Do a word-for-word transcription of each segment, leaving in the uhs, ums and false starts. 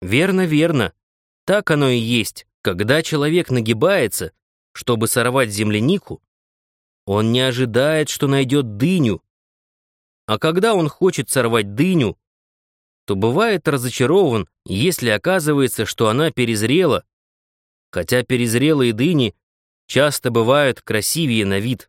Верно, верно. Так оно и есть. Когда человек нагибается, чтобы сорвать землянику, он не ожидает, что найдет дыню. А когда он хочет сорвать дыню, то бывает разочарован, если оказывается, что она перезрела, хотя перезрелые дыни часто бывают красивее на вид.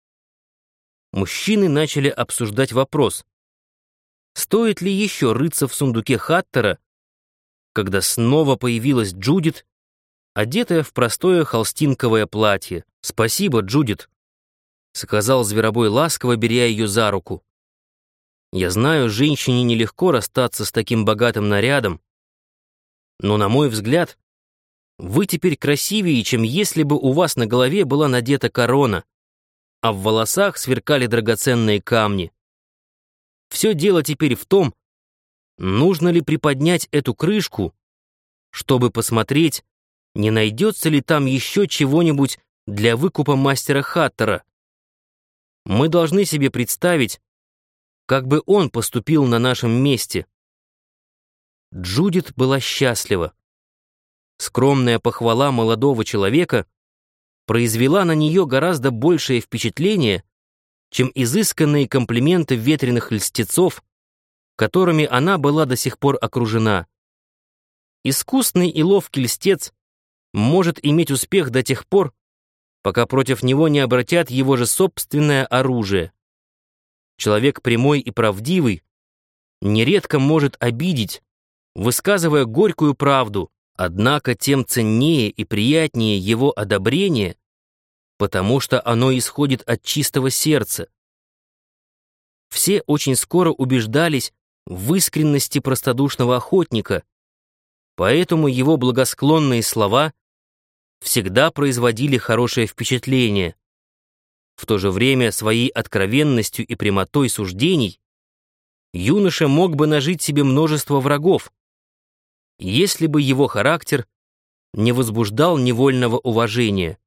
Мужчины начали обсуждать вопрос, стоит ли еще рыться в сундуке Хаттера, когда снова появилась Джудит, одетая в простое холстинковое платье. «Спасибо, Джудит», — сказал зверобой ласково, беря ее за руку. «Я знаю, женщине нелегко расстаться с таким богатым нарядом, но, на мой взгляд, вы теперь красивее, чем если бы у вас на голове была надета корона, а в волосах сверкали драгоценные камни. Все дело теперь в том, нужно ли приподнять эту крышку, чтобы посмотреть, не найдется ли там еще чего-нибудь для выкупа мастера Хаттера. Мы должны себе представить, как бы он поступил на нашем месте». Джудит была счастлива. Скромная похвала молодого человека произвела на нее гораздо большее впечатление, чем изысканные комплименты ветреных льстецов, которыми она была до сих пор окружена. Искусный и ловкий льстец может иметь успех до тех пор, пока против него не обратят его же собственное оружие. Человек прямой и правдивый нередко может обидеть, высказывая горькую правду, однако тем ценнее и приятнее его одобрение, потому что оно исходит от чистого сердца. Все очень скоро убеждались в искренности простодушного охотника, поэтому его благосклонные слова всегда производили хорошее впечатление. В то же время своей откровенностью и прямотой суждений юноша мог бы нажить себе множество врагов, если бы его характер не возбуждал невольного уважения.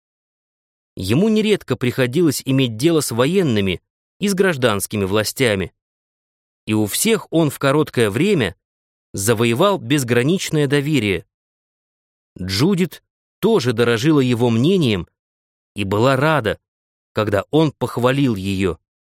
Ему нередко приходилось иметь дело с военными и с гражданскими властями, и у всех он в короткое время завоевал безграничное доверие. Джудит тоже дорожила его мнением и была рада, когда он похвалил ее.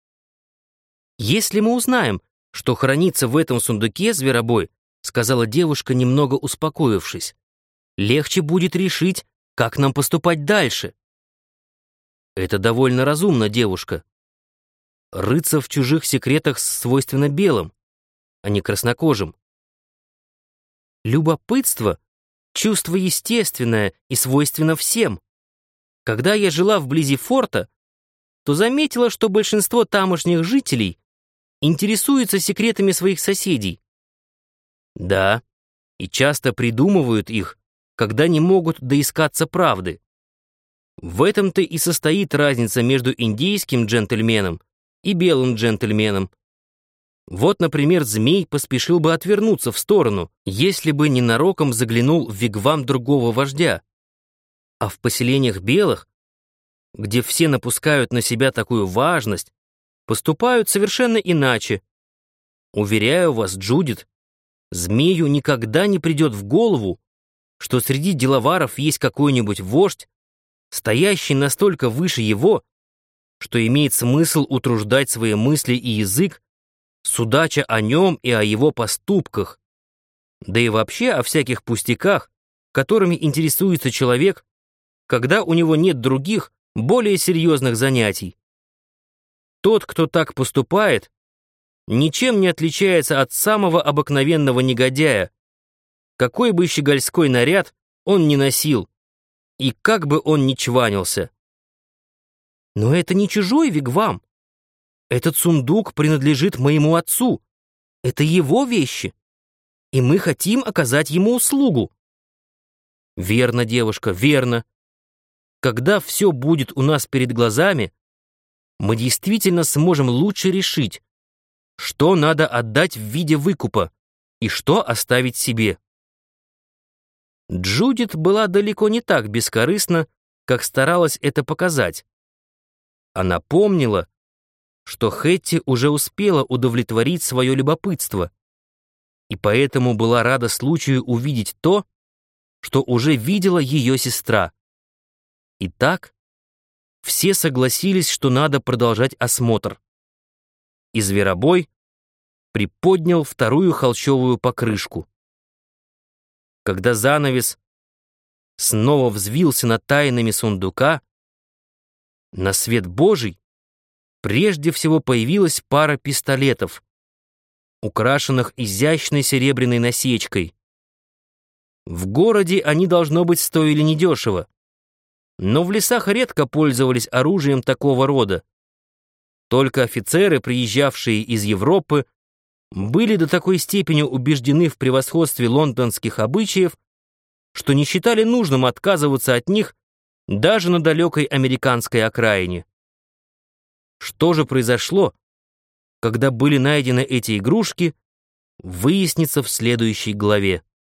«Если мы узнаем, что хранится в этом сундуке, зверобой, — сказала девушка, немного успокоившись, — легче будет решить, как нам поступать дальше». «Это довольно разумно, девушка. Рыться в чужих секретах свойственно белым, а не краснокожим. Любопытство — чувство естественное и свойственно всем. Когда я жила вблизи форта, то заметила, что большинство тамошних жителей интересуются секретами своих соседей. Да, и часто придумывают их, когда не могут доискаться правды. В этом-то и состоит разница между индейским джентльменом и белым джентльменом. Вот, например, змей поспешил бы отвернуться в сторону, если бы ненароком заглянул в вигвам другого вождя. А в поселениях белых, где все напускают на себя такую важность, поступают совершенно иначе. Уверяю вас, Джудит, змею никогда не придет в голову, что среди деловаров есть какой-нибудь вождь, стоящий настолько выше его, что имеет смысл утруждать свои мысли и язык, судача о нем и о его поступках, да и вообще о всяких пустяках, которыми интересуется человек, когда у него нет других, более серьезных занятий. Тот, кто так поступает, ничем не отличается от самого обыкновенного негодяя, какой бы щегольской наряд он ни носил, и как бы он ни чванился. Но это не чужой вигвам. Этот сундук принадлежит моему отцу. Это его вещи, и мы хотим оказать ему услугу. Верно, девушка, верно. Когда все будет у нас перед глазами, мы действительно сможем лучше решить, что надо отдать в виде выкупа и что оставить себе. Джудит была далеко не так бескорыстна, как старалась это показать. Она помнила, что Хэтти уже успела удовлетворить свое любопытство, и поэтому была рада случаю увидеть то, что уже видела ее сестра. Итак, все согласились, что надо продолжать осмотр. И зверобой приподнял вторую холщовую покрышку. Когда занавес снова взвился над тайнами сундука, на свет Божий прежде всего появилась пара пистолетов, украшенных изящной серебряной насечкой. В городе они, должно быть, стоили недешево, но в лесах редко пользовались оружием такого рода. Только офицеры, приезжавшие из Европы, были до такой степени убеждены в превосходстве лондонских обычаев, что не считали нужным отказываться от них даже на далекой американской окраине. Что же произошло, когда были найдены эти игрушки, выяснится в следующей главе.